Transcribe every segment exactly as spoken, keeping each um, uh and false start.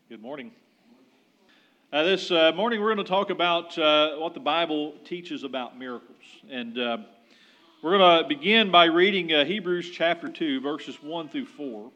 Good morning. Uh, this uh, morning we're going to talk about uh, what the Bible teaches about miracles. And uh, we're going to begin by reading uh, Hebrews chapter two, verses one through four.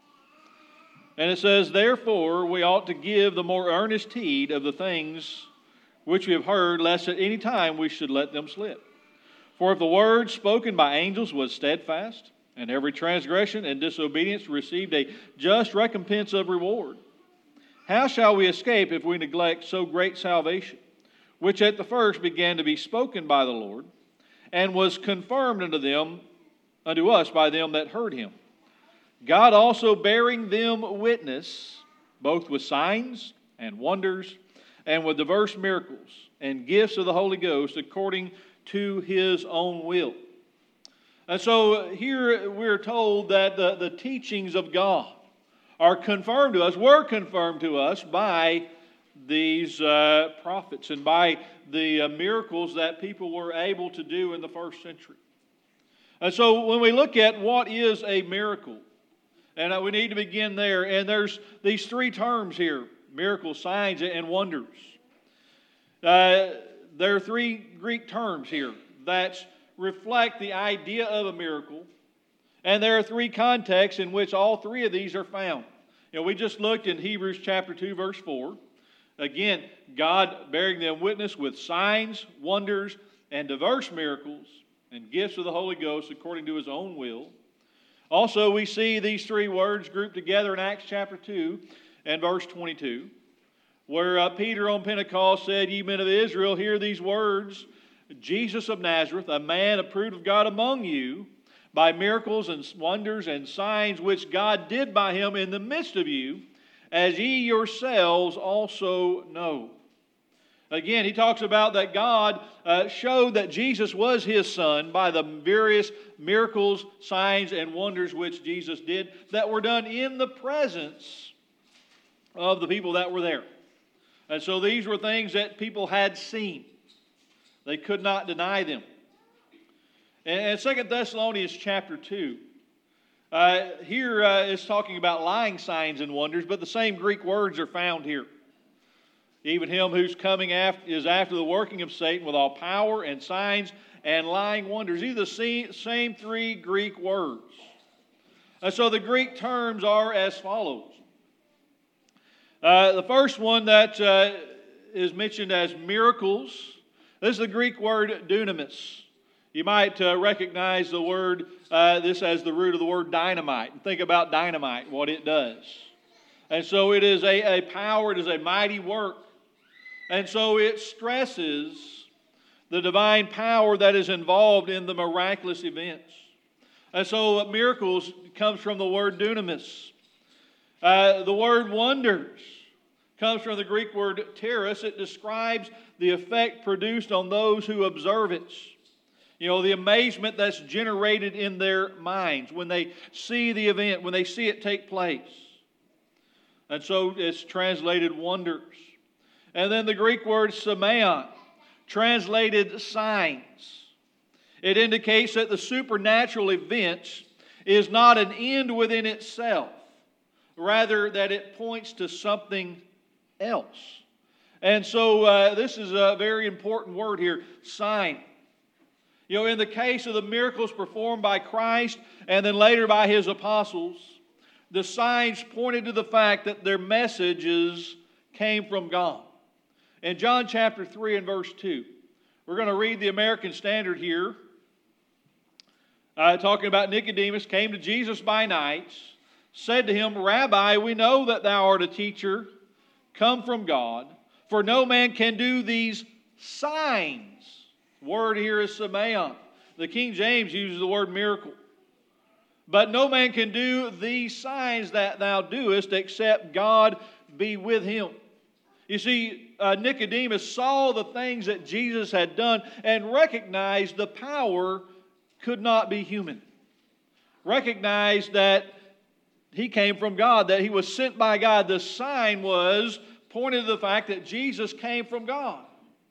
And it says, "Therefore we ought to give the more earnest heed of the things which we have heard, lest at any time we should let them slip. For if the word spoken by angels was steadfast, and every transgression and disobedience received a just recompense of reward, how shall we escape if we neglect so great salvation, which at the first began to be spoken by the Lord, and was confirmed unto them, unto us by them that heard him? God also bearing them witness, both with signs and wonders, and with diverse miracles and gifts of the Holy Ghost, according to his own will." And so here we're told that the, the teachings of God are confirmed to us, were confirmed to us by these uh, prophets and by the uh, miracles that people were able to do in the first century. And so when we look at what is a miracle, and uh, we need to begin there, and there's these three terms here: miracles, signs, and wonders. Uh, there are three Greek terms here that reflect the idea of a miracle. And there are three contexts in which all three of these are found. You know, we just looked in Hebrews chapter two, verse four. Again, God bearing them witness with signs, wonders, and diverse miracles, and gifts of the Holy Ghost according to his own will. Also, we see these three words grouped together in Acts chapter two and verse twenty-two, where uh, Peter on Pentecost said, "Ye men of Israel, hear these words. Jesus of Nazareth, a man approved of God among you, by miracles and wonders and signs which God did by him in the midst of you, as ye yourselves also know." Again, he talks about that God uh, showed that Jesus was his Son by the various miracles, signs, and wonders which Jesus did that were done in the presence of the people that were there. And so these were things that people had seen. They could not deny them. And Second Thessalonians chapter two, uh, here uh, is talking about lying signs and wonders, but the same Greek words are found here. "Even him whose coming after, is after the working of Satan with all power and signs and lying wonders." These are the same, same three Greek words. And so the Greek terms are as follows. Uh, the first one that uh, is mentioned as miracles, this is the Greek word dunamis. You might uh, recognize the word, uh, this as the root of the word dynamite. And think about dynamite, what it does. And so it is a, a power, it is a mighty work. And so it stresses the divine power that is involved in the miraculous events. And so miracles comes from the word dunamis. Uh, the word wonders comes from the Greek word teres. It describes the effect produced on those who observe it. You know, the amazement that's generated in their minds when they see the event, when they see it take place. And so it's translated wonders. And then the Greek word semeion, translated signs. It indicates that the supernatural event is not an end within itself, rather that it points to something else. And so uh, this is a very important word here, sign. You know, in the case of the miracles performed by Christ and then later by his apostles, the signs pointed to the fact that their messages came from God. In John chapter three and verse two, we're going to read the American Standard here, uh, talking about Nicodemus came to Jesus by night, said to him, "Rabbi, we know that thou art a teacher come from God, for no man can do these signs." Word here is semeion. The King James uses the word miracle. "But no man can do these signs that thou doest, except God be with him." You see, uh, Nicodemus saw the things that Jesus had done and recognized the power could not be human. Recognized that he came from God, that he was sent by God. The sign was pointed to the fact that Jesus came from God.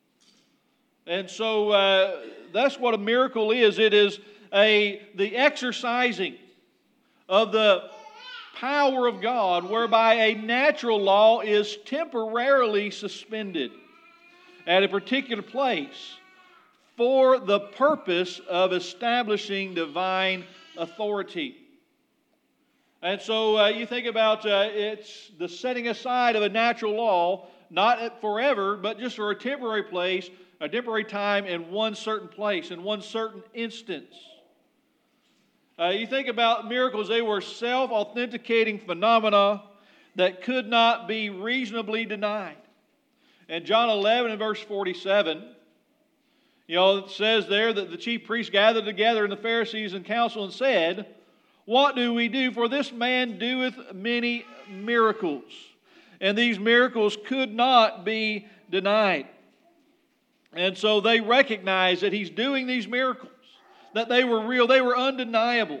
And so uh, that's what a miracle is. It is a the exercising of the power of God whereby a natural law is temporarily suspended at a particular place for the purpose of establishing divine authority. And so uh, you think about uh, it's the setting aside of a natural law, not forever, but just for a temporary place, a temporary time in one certain place, in one certain instance. Uh, you think about miracles, they were self-authenticating phenomena that could not be reasonably denied. In John eleven and verse forty-seven, you know, it says there that the chief priests gathered together and the Pharisees in council and said, "What do we do? For this man doeth many miracles." And these miracles could not be denied. And so they recognized that he's doing these miracles, that they were real, they were undeniable.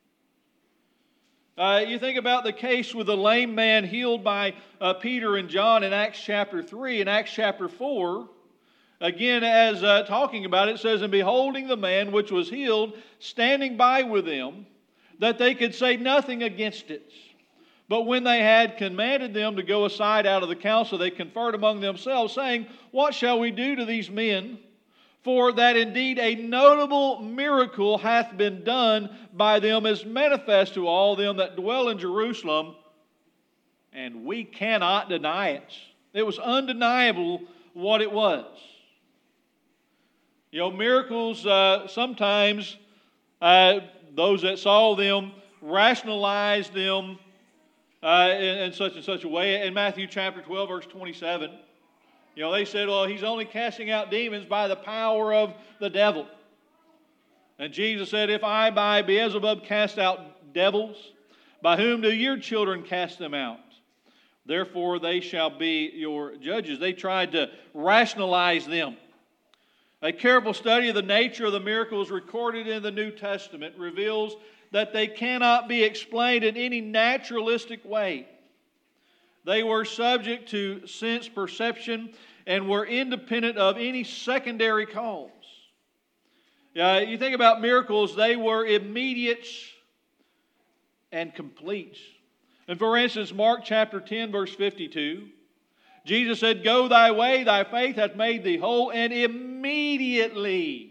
Uh, you think about the case with the lame man healed by uh, Peter and John in Acts chapter three. In Acts chapter four, again, as uh, talking about it, it says, "And beholding the man which was healed, standing by with them, that they could say nothing against it. But when they had commanded them to go aside out of the council, they conferred among themselves, saying, What shall we do to these men? For that indeed a notable miracle hath been done by them, as manifest to all them that dwell in Jerusalem, and we cannot deny it." It was undeniable what it was. You know, miracles, uh, sometimes uh, those that saw them rationalized them uh, in, in such and such a way. In Matthew chapter twelve, verse twenty-seven, you know, they said, "Well, he's only casting out demons by the power of the devil." And Jesus said, "If I by Beelzebub cast out devils, by whom do your children cast them out? Therefore they shall be your judges." They tried to rationalize them. A careful study of the nature of the miracles recorded in the New Testament reveals that they cannot be explained in any naturalistic way. They were subject to sense perception and were independent of any secondary cause. Uh, you think about miracles, they were immediate and complete. And for instance, Mark chapter ten, verse fifty-two, Jesus said, "Go thy way, thy faith hath made thee whole," and immediately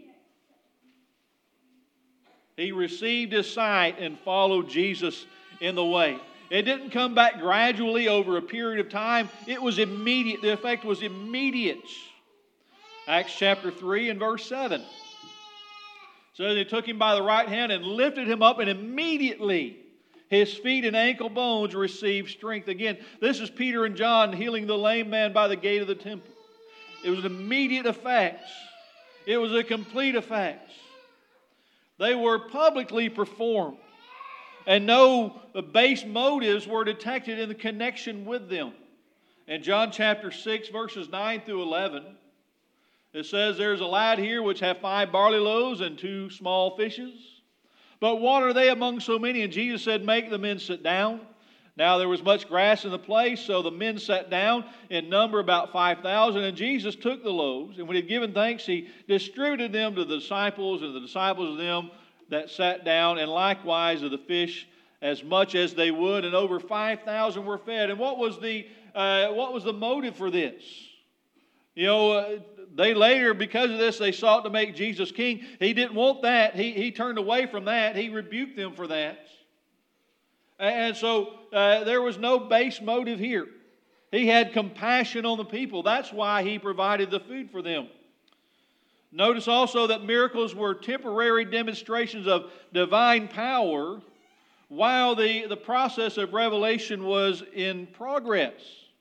he received his sight and followed Jesus in the way. It didn't come back gradually over a period of time. It was immediate. The effect was immediate. Acts chapter three and verse seven. So they took him by the right hand and lifted him up, and immediately his feet and ankle bones received strength. Again, this is Peter and John healing the lame man by the gate of the temple. It was an immediate effect. It was a complete effect. They were publicly performed, and no base motives were detected in the connection with them. In John chapter six, verses nine through eleven, it says, "There's a lad here which hath five barley loaves and two small fishes. But what are they among so many?" And Jesus said, "Make the men sit down." Now there was much grass in the place, so the men sat down, in number about five thousand. And Jesus took the loaves, and when he had given thanks, he distributed them to the disciples, and the disciples of them that sat down, and likewise of the fish as much as they would. And over five thousand were fed. And what was the uh, what was the motive for this? You know, uh, they later, because of this, they sought to make Jesus king. He didn't want that. He, he turned away from that. He rebuked them for that. And so uh, there was no base motive here. He had compassion on the people. That's why he provided the food for them. Notice also that miracles were temporary demonstrations of divine power while the, the process of revelation was in progress.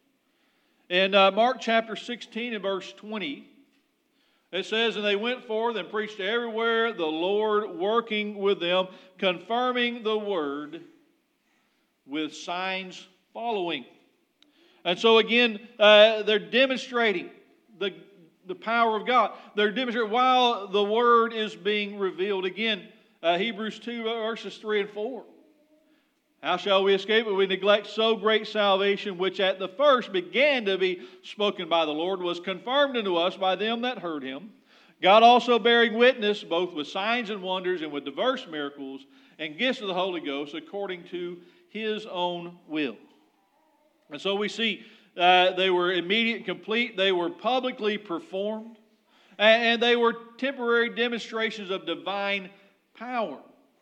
In uh, Mark chapter sixteen and verse twenty, it says, "And they went forth and preached everywhere, the Lord working with them, confirming the word with signs following." And so again, uh, they're demonstrating the, the power of God. They're demonstrating while the word is being revealed. Again, uh, Hebrews two, verses three and four. "How shall we escape if we neglect so great salvation, which at the first began to be spoken by the Lord, was confirmed unto us by them that heard him? God also bearing witness, both with signs and wonders, and with diverse miracles, and gifts of the Holy Ghost, according to His own will. And so we see uh, they were immediate and complete. They were publicly performed. And, and they were temporary demonstrations of divine power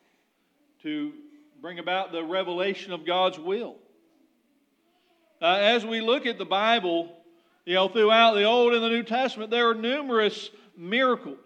to bring about the revelation of God's will. Uh, as we look at the Bible, you know, throughout the Old and the New Testament, there are numerous miracles.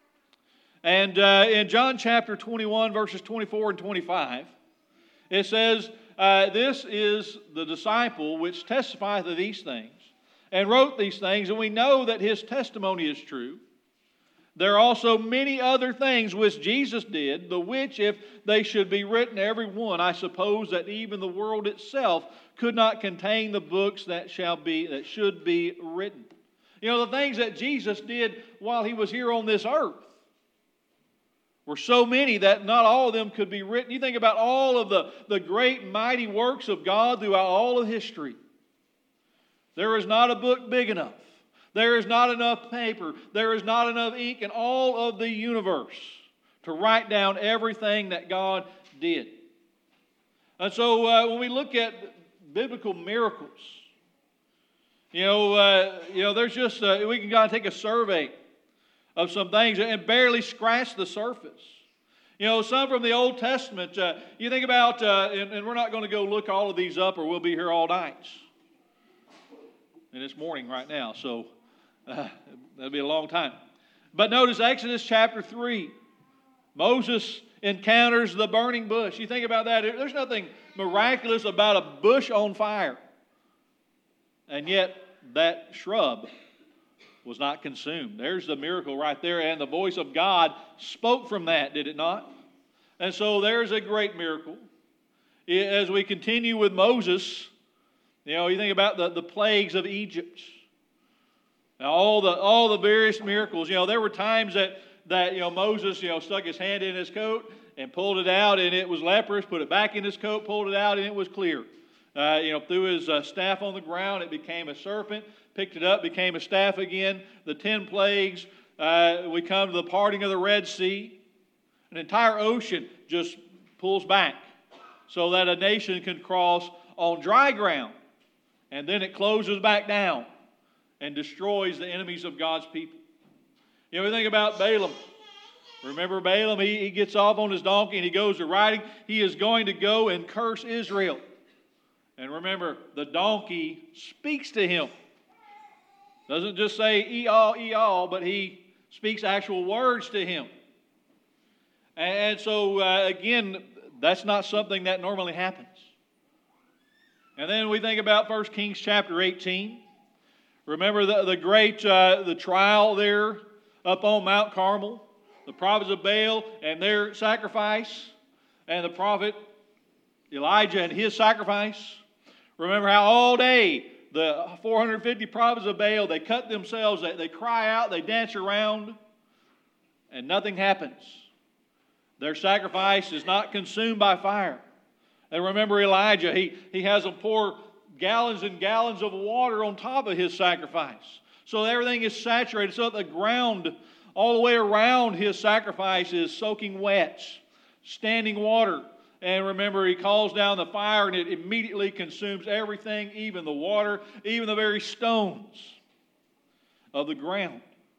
And uh, in John chapter twenty-one, verses twenty-four and twenty-five, it says, uh, This is the disciple which testifieth of these things, and wrote these things, and we know that his testimony is true. There are also many other things which Jesus did, the which, if they should be written every one, I suppose that even the world itself could not contain the books that shall be that should be written. You know, the things that Jesus did while He was here on this earth were so many that not all of them could be written. You think about all of the, the great mighty works of God throughout all of history. There is not a book big enough. There is not enough paper. There is not enough ink in all of the universe to write down everything that God did. And so uh, when we look at biblical miracles, you know, uh, you know, there's just uh, we can kind of take a survey of some things and barely scratch the surface. You know, some from the Old Testament. Uh, you think about, uh, and, and we're not going to go look all of these up, or we'll be here all night. And it's morning right now, so. Uh, that'll be a long time. But notice Exodus chapter three. Moses encounters the burning bush. You think about that. There's nothing miraculous about a bush on fire. And yet that shrub was not consumed. There's the miracle right there. And the voice of God spoke from that, did it not? And so there's a great miracle. As we continue with Moses, you know, you think about the, the plagues of Egypt. Now, all the all the various miracles, you know, there were times that, that you know, Moses, you know, stuck his hand in his coat and pulled it out, and it was leprous, put it back in his coat, pulled it out, and it was clear. Uh, you know, threw his uh, staff on the ground, it became a serpent, picked it up, became a staff again. The ten plagues, uh, we come to the parting of the Red Sea. An entire ocean just pulls back so that a nation can cross on dry ground, and then it closes back down and destroys the enemies of God's people. You know, we think about Balaam. Remember Balaam? He, he gets off on his donkey and he goes to riding. He is going to go and curse Israel. And remember, the donkey speaks to him. Doesn't just say, ee-aw, ee-aw, but he speaks actual words to him. And so, uh, again, that's not something that normally happens. And then we think about First Kings chapter eighteen. Remember the, the great uh, the trial there up on Mount Carmel, the prophets of Baal and their sacrifice, and the prophet Elijah and his sacrifice. Remember how all day the four hundred fifty prophets of Baal, they cut themselves, they, they cry out, they dance around, and nothing happens. Their sacrifice is not consumed by fire. And remember Elijah, he, he has them pour gallons and gallons of water on top of his sacrifice. So everything is saturated, so that the ground all the way around his sacrifice is soaking wet, standing water. And remember, he calls down the fire and it immediately consumes everything, even the water, even the very stones of the ground.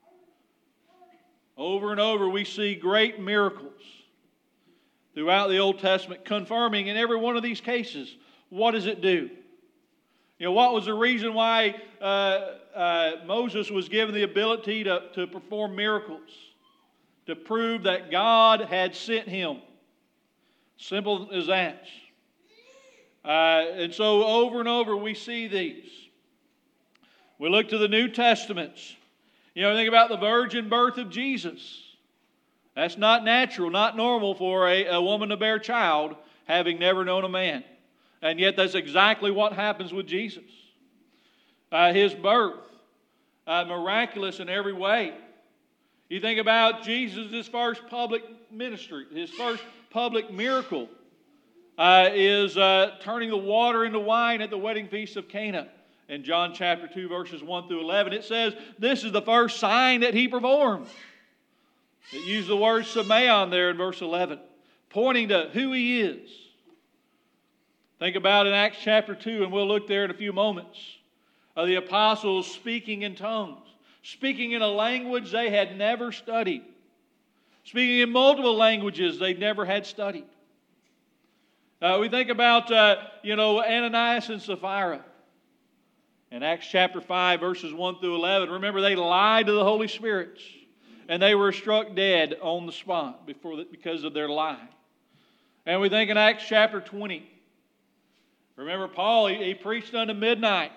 Over and over we see great miracles throughout the Old Testament, confirming in every one of these cases, what does it do? You know, what was the reason why uh, uh, Moses was given the ability to, to perform miracles? To prove that God had sent him. Simple as that. Uh, and so over and over we see these. We look to the New Testaments. You know, think about the virgin birth of Jesus. That's not natural, not normal for a, a woman to bear a child having never known a man. And yet that's exactly what happens with Jesus. Uh, his birth, uh, miraculous in every way. You think about Jesus' first public ministry, his first public miracle uh, is uh, turning the water into wine at the wedding feast of Cana. In John chapter two, verses one through eleven, it says this is the first sign that he performed. It used the word Semeion there in verse eleven, pointing to who he is. Think about in Acts chapter two, and we'll look there in a few moments, of the apostles speaking in tongues, speaking in a language they had never studied, speaking in multiple languages they never had studied. Uh, we think about, uh, you know, Ananias and Sapphira in Acts chapter five, verses one through eleven. Remember, they lied to the Holy Spirits, and they were struck dead on the spot before the, because of their lie. And we think in Acts chapter twenty. Remember, Paul, he, he preached unto midnight.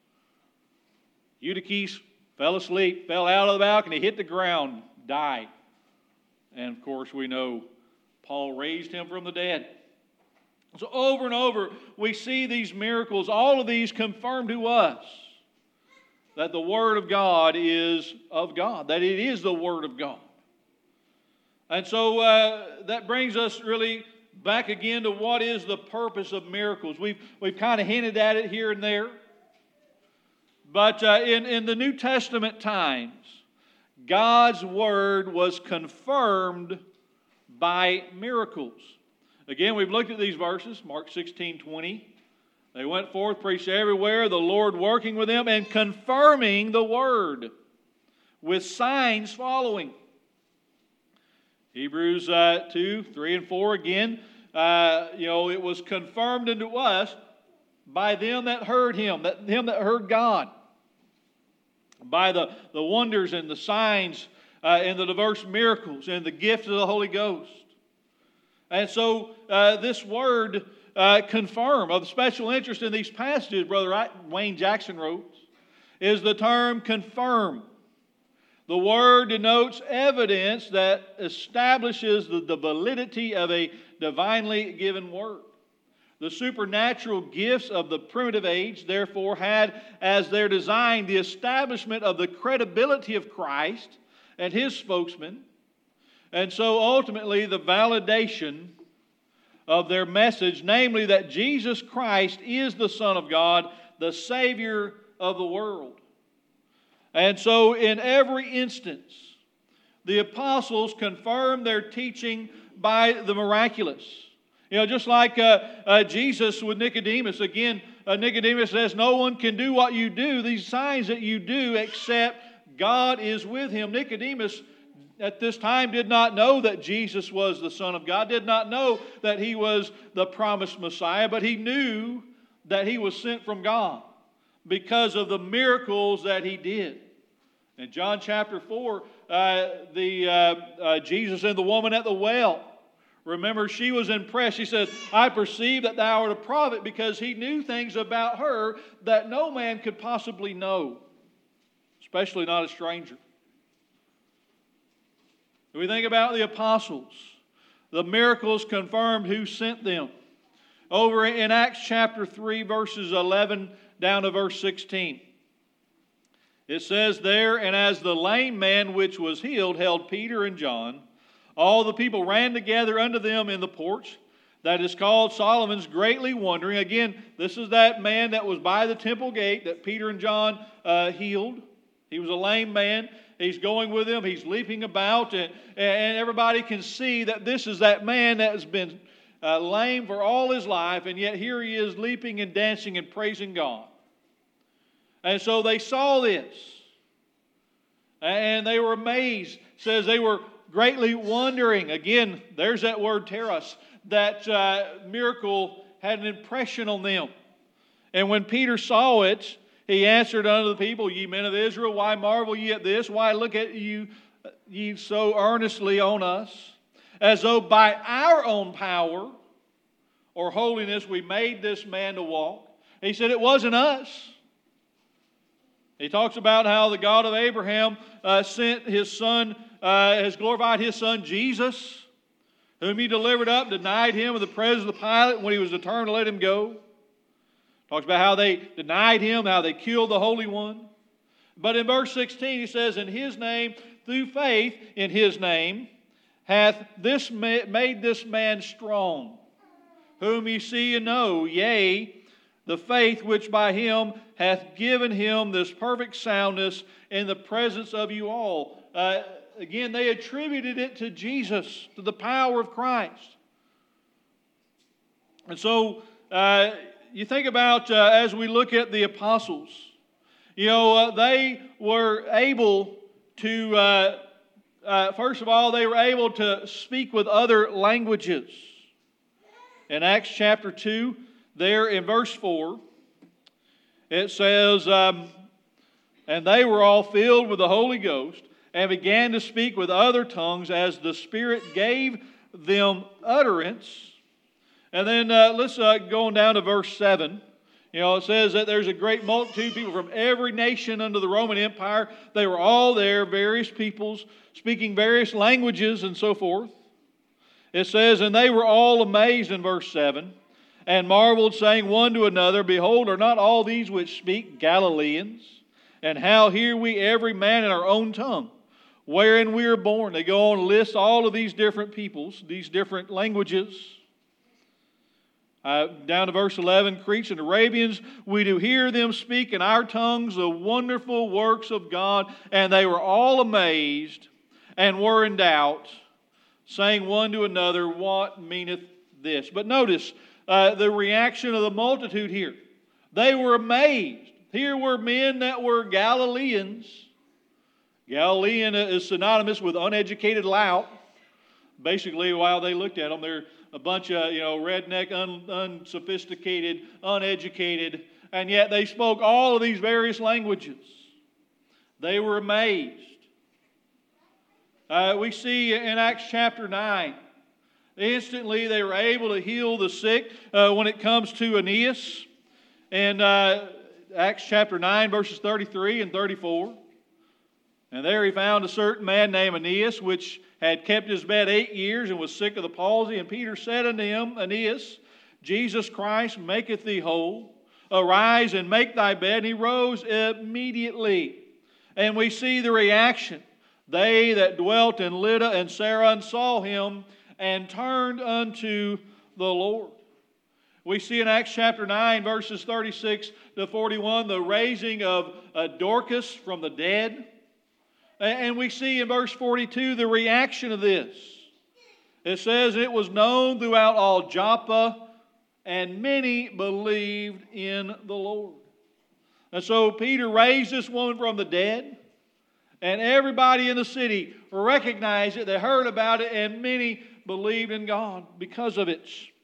Eutychus fell asleep, fell out of the balcony, hit the ground, died. And of course, we know Paul raised him from the dead. So over and over, we see these miracles, all of these confirm to us that the Word of God is of God, that it is the Word of God. And so uh, that brings us really back again to what is the purpose of miracles. We've, we've kind of hinted at it here and there. But uh, in, in the New Testament times, God's Word was confirmed by miracles. Again, we've looked at these verses, Mark sixteen twenty. They went forth, preached everywhere, the Lord working with them and confirming the Word with signs following. Hebrews uh, two, three, and four again, uh, you know, it was confirmed unto us by them that heard Him, that him that heard God, by the, the wonders and the signs uh, and the diverse miracles and the gift of the Holy Ghost. And so uh, this word uh, confirm, of special interest in these passages, Brother Wayne Jackson wrote, is the term confirm. The word denotes evidence that establishes the, the validity of a divinely given word. The supernatural gifts of the primitive age, therefore, had as their design the establishment of the credibility of Christ and His spokesman, and so ultimately the validation of their message, namely that Jesus Christ is the Son of God, the Savior of the world. And so in every instance, the apostles confirmed their teaching by the miraculous. You know, just like uh, uh, Jesus with Nicodemus. Again, uh, Nicodemus says, no one can do what you do, these signs that you do, except God is with him. Nicodemus at this time did not know that Jesus was the Son of God, did not know that He was the promised Messiah, but he knew that He was sent from God because of the miracles that He did. In John chapter four, uh, the uh, uh, Jesus and the woman at the well, remember, she was impressed. She said, I perceive that thou art a prophet, because he knew things about her that no man could possibly know, especially not a stranger. When we think about the apostles, the miracles confirmed who sent them. Over in Acts chapter three, verses eleven down to verse sixteen. It says there, and as the lame man which was healed held Peter and John, all the people ran together unto them in the porch that is called Solomon's, greatly wondering. Again, this is that man that was by the temple gate that Peter and John uh, healed. He was a lame man. He's going with them. He's leaping about. And, and everybody can see that this is that man that has been uh, lame for all his life. And yet here he is leaping and dancing and praising God. And so they saw this. And they were amazed. It says they were greatly wondering. Again, there's that word teros. That uh, miracle had an impression on them. And when Peter saw it, he answered unto the people, Ye men of Israel, why marvel ye at this? Why look at you ye so earnestly on us, as though by our own power or holiness we made this man to walk? He said it wasn't us. He talks about how the God of Abraham uh, sent His Son, uh, has glorified His Son Jesus, whom He delivered up, denied Him in the presence of the Pilate when He was determined to let Him go. Talks about how they denied Him, how they killed the Holy One. But in verse sixteen, he says, in His name, through faith in His name, hath this ma- made this man strong, whom ye see and know, yea, the faith which by Him hath given Him this perfect soundness in the presence of you all. Uh, again, they attributed it to Jesus, to the power of Christ. And so, uh, you think about uh, as we look at the apostles, you know, uh, they were able to, uh, uh, first of all, they were able to speak with other languages. In Acts chapter two, there in verse four, it says, um, and they were all filled with the Holy Ghost and began to speak with other tongues as the Spirit gave them utterance. And then uh, let's uh, go on down to verse seven. You know, it says that there's a great multitude of people from every nation under the Roman Empire. They were all there, various peoples, speaking various languages and so forth. It says, and they were all amazed in verse seven, and marveled, saying one to another, Behold, are not all these which speak Galileans? And how hear we every man in our own tongue, wherein we are born? They go on and list all of these different peoples, these different languages. Uh, down to verse eleven, Cretes and Arabians, we do hear them speak in our tongues the wonderful works of God. And they were all amazed and were in doubt, saying one to another, What meaneth this? But notice uh, the reaction of the multitude here. They were amazed. Here were men that were Galileans. Galilean is synonymous with uneducated lout. Basically, while they looked at them, they're a bunch of, you know, redneck, un, unsophisticated, uneducated, and yet they spoke all of these various languages. They were amazed. Uh, we see in Acts chapter nine, instantly they were able to heal the sick uh, when it comes to Aeneas. And uh, Acts chapter nine, verses thirty-three and thirty-four. And there he found a certain man named Aeneas, which had kept his bed eight years and was sick of the palsy. And Peter said unto him, Aeneas, Jesus Christ maketh thee whole. Arise and make thy bed. And he rose immediately. And we see the reaction. They that dwelt in Lydda and Saron saw him and turned unto the Lord. We see in Acts chapter nine, verses thirty-six to forty-one, the raising of uh, Dorcas from the dead. And we see in verse forty-two the reaction of this. It says, it was known throughout all Joppa, and many believed in the Lord. And so Peter raised this woman from the dead, and everybody in the city recognized it. They heard about it, and many believed in God because of it.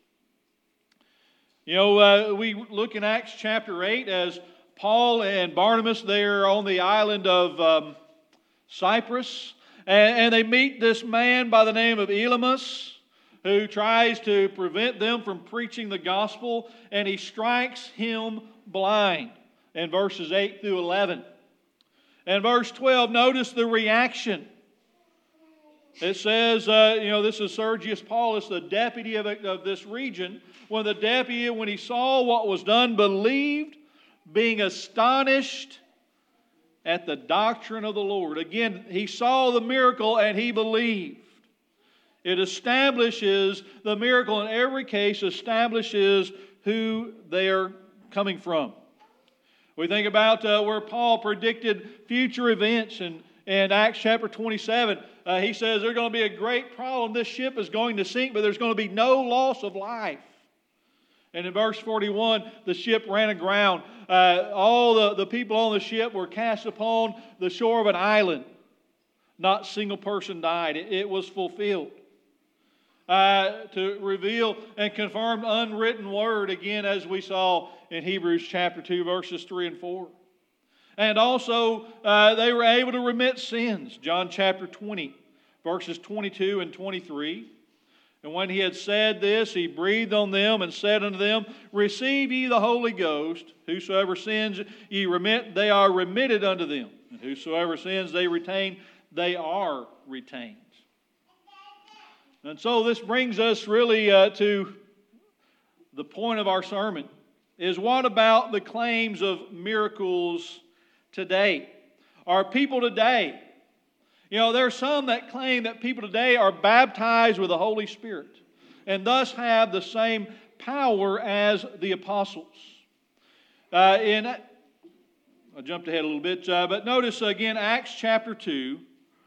You know, uh, we look in Acts chapter eight as Paul and Barnabas, they're on the island of um, Cyprus, and, and they meet this man by the name of Elymas, who tries to prevent them from preaching the gospel, and he strikes him blind in verses eight through eleven. And verse twelve, notice the reaction. It says, uh, you know, this is Sergius Paulus, the deputy of, of this region. When the deputy, when he saw what was done, believed, being astonished at the doctrine of the Lord. Again, he saw the miracle and he believed. It establishes, the miracle in every case establishes who they're coming from. We think about uh, where Paul predicted future events in, in Acts chapter twenty-seven. Uh, he says there's going to be a great problem. This ship is going to sink, but there's going to be no loss of life. And in verse forty-one, the ship ran aground. Uh, all the, the people on the ship were cast upon the shore of an island. Not a single person died. It, it was fulfilled. Uh, to reveal and confirm the unwritten word, again, as we saw in Hebrews chapter two, verses three and four. And also, uh, they were able to remit sins. John chapter twenty, verses twenty-two and twenty-three. And when he had said this, he breathed on them and said unto them, Receive ye the Holy Ghost. Whosoever sins ye remit, they are remitted unto them. And whosoever sins they retain, they are retained. And so this brings us really uh, to the point of our sermon, is what about the claims of miracles today? Are people today, you know, there are some that claim that people today are baptized with the Holy Spirit and thus have the same power as the apostles. Uh, in, I jumped ahead a little bit, uh, but notice again Acts chapter two,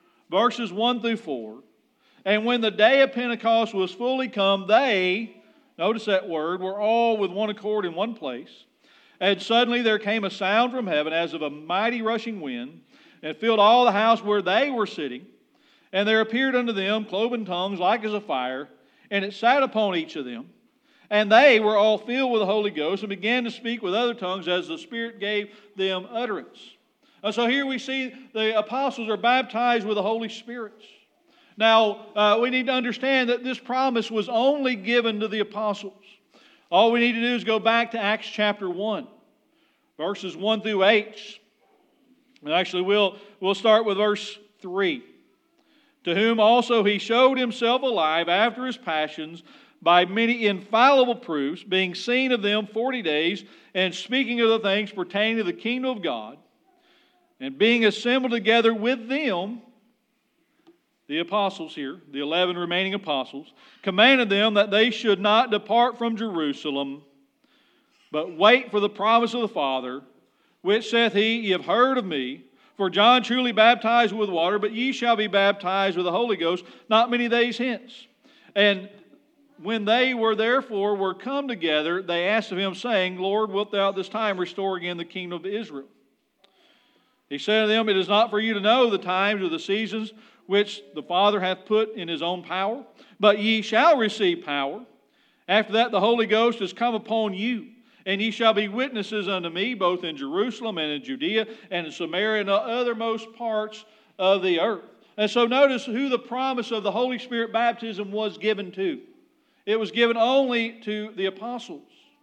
verses one through four. And when the day of Pentecost was fully come, they, notice that word, were all with one accord in one place. And suddenly there came a sound from heaven as of a mighty rushing wind, and filled all the house where they were sitting. And there appeared unto them cloven tongues like as a fire, and it sat upon each of them. And they were all filled with the Holy Ghost, and began to speak with other tongues as the Spirit gave them utterance. And so here we see the apostles are baptized with the Holy Spirit. Now, uh, we need to understand that this promise was only given to the apostles. All we need to do is go back to Acts chapter one, verses one through eight. And actually, we'll, we'll start with verse three. To whom also he showed himself alive after his passions by many infallible proofs, being seen of them forty days, and speaking of the things pertaining to the kingdom of God, and being assembled together with them, the apostles here, the eleven remaining apostles, commanded them that they should not depart from Jerusalem, but wait for the promise of the Father, which saith he, Ye have heard of me. For John truly baptized with water, but ye shall be baptized with the Holy Ghost not many days hence. And when they were therefore were come together, they asked of him, saying, Lord, wilt thou at this time restore again the kingdom of Israel? He said to them, It is not for you to know the times or the seasons which the Father hath put in his own power, but ye shall receive power. After that the Holy Ghost is come upon you, and ye shall be witnesses unto me, both in Jerusalem and in Judea and in Samaria and the othermost parts of the earth. And so notice who the promise of the Holy Spirit baptism was given to. It was given only to the apostles.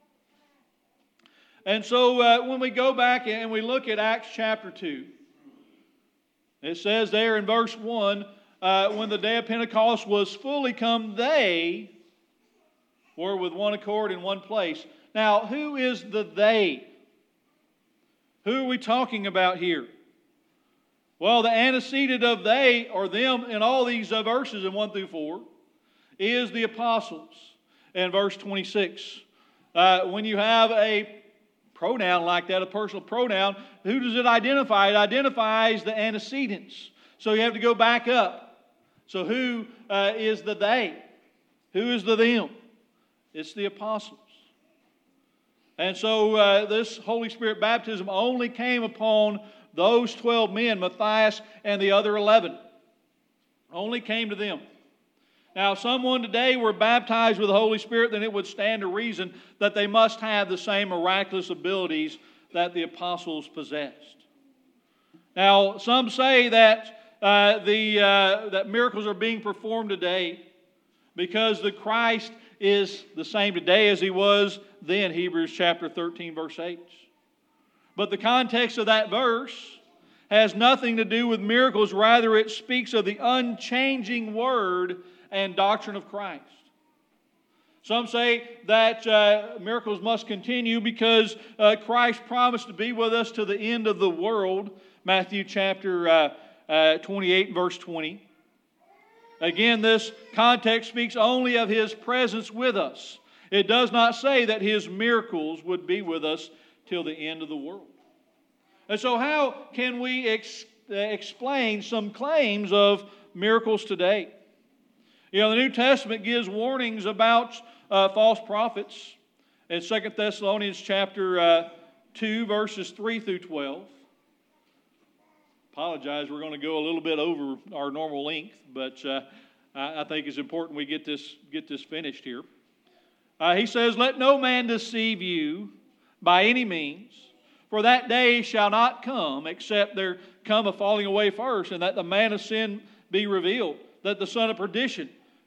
And so uh, when we go back and we look at Acts chapter two, it says there in verse one, uh, when the day of Pentecost was fully come, they were with one accord in one place. Now, who is the they? Who are we talking about here? Well, the antecedent of they or them in all these uh, verses in one through four is the apostles. In verse twenty-six, uh, when you have a pronoun like that, a personal pronoun, who does it identify? It identifies the antecedents. So you have to go back up. So who uh, is the they? Who is the them? It's the apostles. And so uh, this Holy Spirit baptism only came upon those twelve men, Matthias and the other eleven. Only came to them. Now, if someone today were baptized with the Holy Spirit, then it would stand to reason that they must have the same miraculous abilities that the apostles possessed. Now, some say that uh, the uh, that miracles are being performed today because the Christ is the same today as he was then, Hebrews chapter thirteen, verse eight. But the context of that verse has nothing to do with miracles. Rather, it speaks of the unchanging word and doctrine of Christ. Some say that uh, miracles must continue because uh, Christ promised to be with us to the end of the world. Matthew chapter uh, uh, twenty-eight, verse twenty. Again, this context speaks only of His presence with us. It does not say that His miracles would be with us till the end of the world. And so how can we ex- explain some claims of miracles today? You know, the New Testament gives warnings about uh, false prophets in Second Thessalonians chapter uh, two, verses three through twelve. Apologize, we're going to go a little bit over our normal length, but uh, I, I think it's important we get this, get this finished here. Uh, he says, Let no man deceive you by any means, for that day shall not come, except there come a falling away first, and that the man of sin be revealed, that the son of perdition,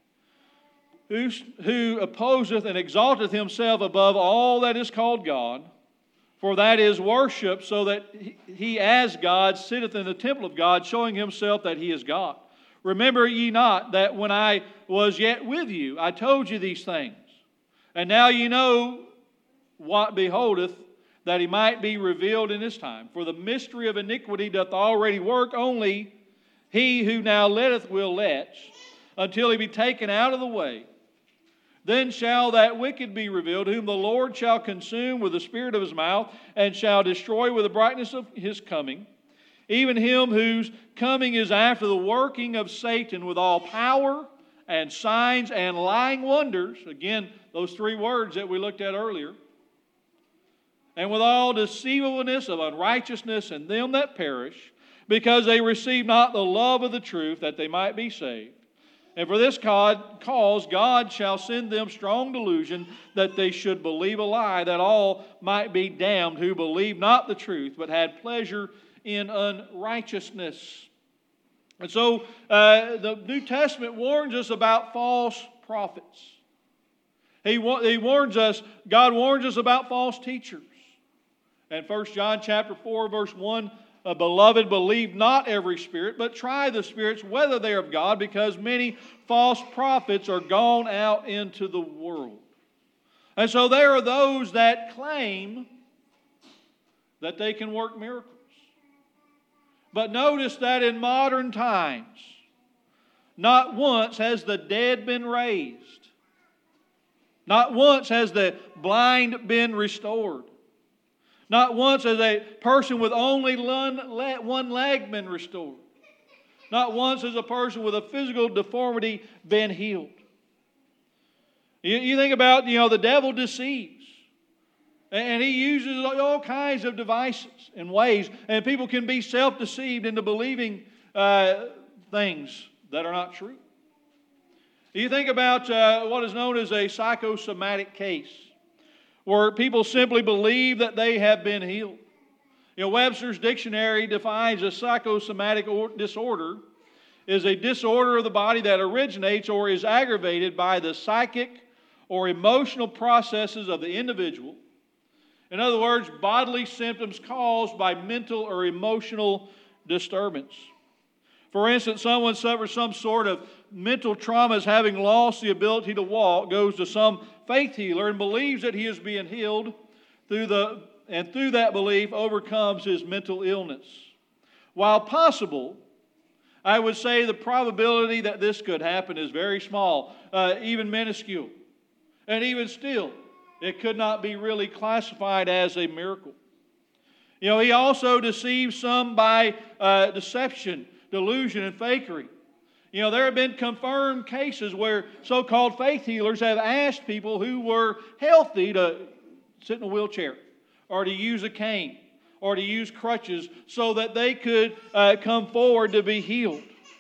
who, who opposeth and exalteth himself above all that is called God, for that is worship, so that he as God sitteth in the temple of God, showing himself that he is God. Remember ye not that when I was yet with you, I told you these things. And now ye know what beholdeth, that he might be revealed in his time. For the mystery of iniquity doth already work, only he who now letteth will let, until he be taken out of the way. Then shall that wicked be revealed, whom the Lord shall consume with the spirit of his mouth, and shall destroy with the brightness of his coming. Even him whose coming is after the working of Satan with all power and signs and lying wonders. Again, those three words that we looked at earlier. And with all deceivableness of unrighteousness in them that perish, because they receive not the love of the truth, that they might be saved. And for this cause God shall send them strong delusion, that they should believe a lie, that all might be damned who believed not the truth, but had pleasure in unrighteousness. And so uh, the New Testament warns us about false prophets. He, wa- he warns us, God warns us about false teachers. And First John chapter four, verse one, Uh, Beloved, believe not every spirit, but try the spirits whether they are of God, because many false prophets are gone out into the world. And so there are those that claim that they can work miracles. But notice that in modern times, not once has the dead been raised. Not once has the blind been restored. Not once has a person with only one leg been restored. Not once has a person with a physical deformity been healed. You, you think about, you know, the devil deceives. And he uses all kinds of devices and ways. And people can be self-deceived into believing uh, things that are not true. You think about uh, what is known as a psychosomatic case, where people simply believe that they have been healed. You know, Webster's dictionary defines a psychosomatic disorder is a disorder of the body that originates or is aggravated by the psychic or emotional processes of the individual. In other words, bodily symptoms caused by mental or emotional disturbance. For instance, someone suffers some sort of mental trauma, as having lost the ability to walk, goes to some faith healer and believes that he is being healed through the and through that belief overcomes his mental illness. While possible, I would say the probability that this could happen is very small, uh, even minuscule. And even still, it could not be really classified as a miracle. You know, he also deceives some by uh, deception, delusion, and fakery. You know, there have been confirmed cases where so-called faith healers have asked people who were healthy to sit in a wheelchair or to use a cane or to use crutches so that they could uh, come forward to be healed.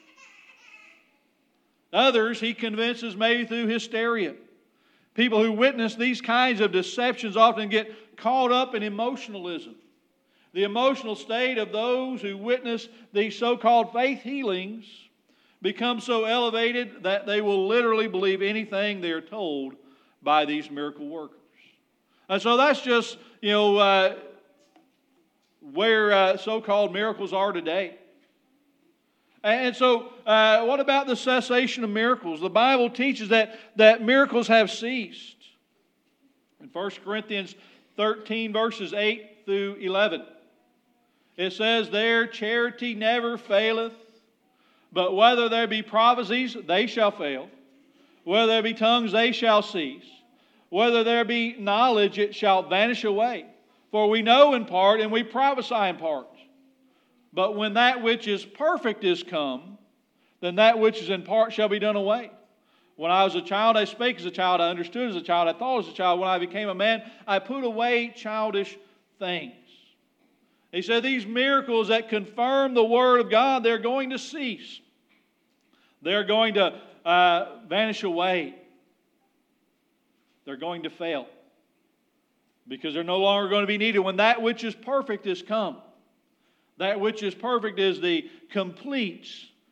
Others he convinces maybe through hysteria. People who witness these kinds of deceptions often get caught up in emotionalism. The emotional state of those who witness these so-called faith healings become so elevated that they will literally believe anything they are told by these miracle workers. And so that's just, you know, uh, where uh, so-called miracles are today. And so uh, what about the cessation of miracles? The Bible teaches that, that miracles have ceased. In First Corinthians thirteen, verses eight through eleven, it says there, charity never faileth, but whether there be prophecies, they shall fail. Whether there be tongues, they shall cease. Whether there be knowledge, it shall vanish away. For we know in part, and we prophesy in part. But when that which is perfect is come, then that which is in part shall be done away. When I was a child, I spake as a child, I understood as a child, I thought as a child. When I became a man, I put away childish things. He said these miracles that confirm the Word of God, they're going to cease. They're going to uh, vanish away. They're going to fail. Because they're no longer going to be needed when that which is perfect is come. That which is perfect is the complete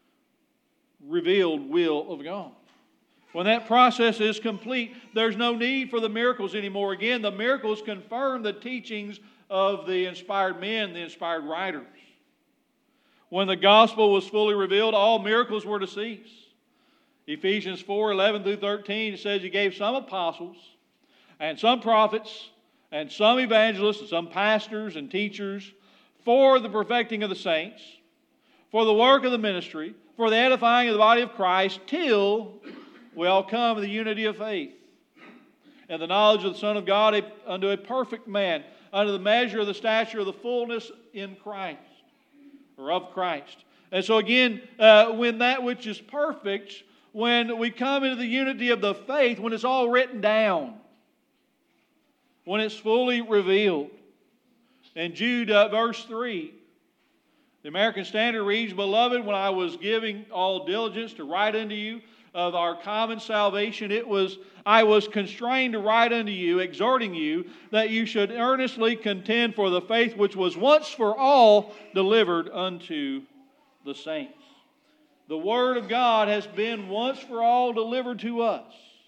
revealed will of God. When that process is complete, there's no need for the miracles anymore. Again, the miracles confirm the teachings of the inspired men, the inspired writers. When the gospel was fully revealed, all miracles were to cease. Ephesians four, eleven through thirteen says He gave some apostles and some prophets and some evangelists and some pastors and teachers for the perfecting of the saints, for the work of the ministry, for the edifying of the body of Christ, till we all come to the unity of faith and the knowledge of the Son of God unto a perfect man, unto the measure of the stature of the fullness in Christ, or of Christ. And so again, uh, when that which is perfect when we come into the unity of the faith, when it's all written down, when it's fully revealed. In Jude uh, verse three, the American Standard reads, "Beloved, when I was giving all diligence to write unto you of our common salvation, it was I was constrained to write unto you, exhorting you that you should earnestly contend for the faith which was once for all delivered unto the saints." The Word of God has been once for all delivered to us.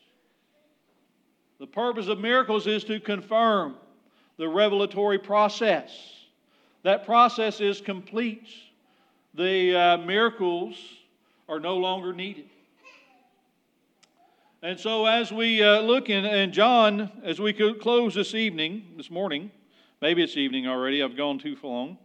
The purpose of miracles is to confirm the revelatory process. That process is complete. The uh, miracles are no longer needed. And so as we uh, look in, in John, as we close this evening, this morning, maybe it's evening already, I've gone too long.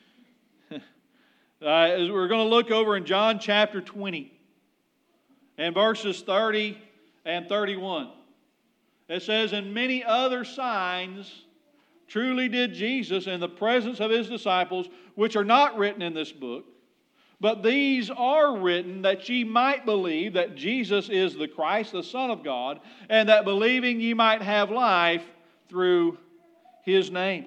uh, as we're going to look over in John chapter twenty and verses thirty and thirty-one. It says, "And many other signs truly did Jesus in the presence of His disciples, which are not written in this book. But these are written that ye might believe that Jesus is the Christ, the Son of God, and that believing ye might have life through His name."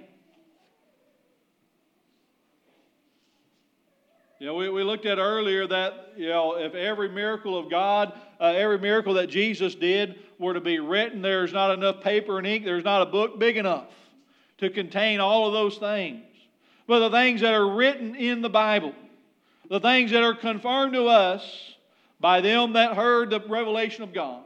You know, we, we looked at earlier that, you know, if every miracle of God, uh, every miracle that Jesus did were to be written, there's not enough paper and ink, there's not a book big enough to contain all of those things. But the things that are written in the Bible, the things that are confirmed to us by them that heard the revelation of God.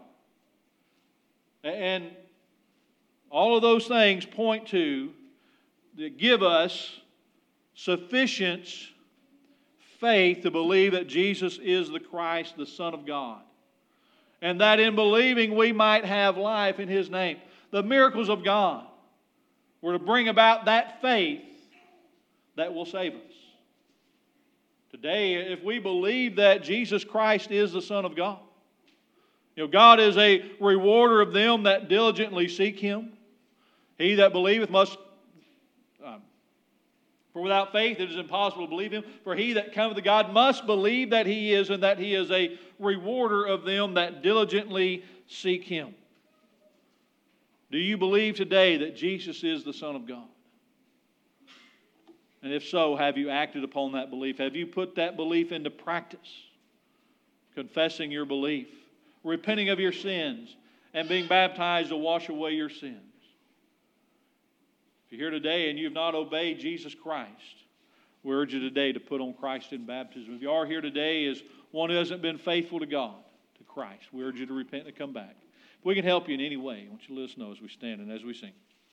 And all of those things point to, that give us sufficient faith to believe that Jesus is the Christ, the Son of God. And that in believing we might have life in His name. The miracles of God were to bring about that faith that will save us. Today, if we believe that Jesus Christ is the Son of God, you know, God is a rewarder of them that diligently seek Him. He that believeth must, um, for without faith it is impossible to believe Him. For he that cometh to God must believe that He is, and that He is a rewarder of them that diligently seek Him. Do you believe today that Jesus is the Son of God? And if so, have you acted upon that belief? Have you put that belief into practice? Confessing your belief, repenting of your sins, and being baptized to wash away your sins. If you're here today and you've not obeyed Jesus Christ, we urge you today to put on Christ in baptism. If you are here today as one who hasn't been faithful to God, to Christ, we urge you to repent and come back. If we can help you in any way, I want you to let us know as we stand and as we sing.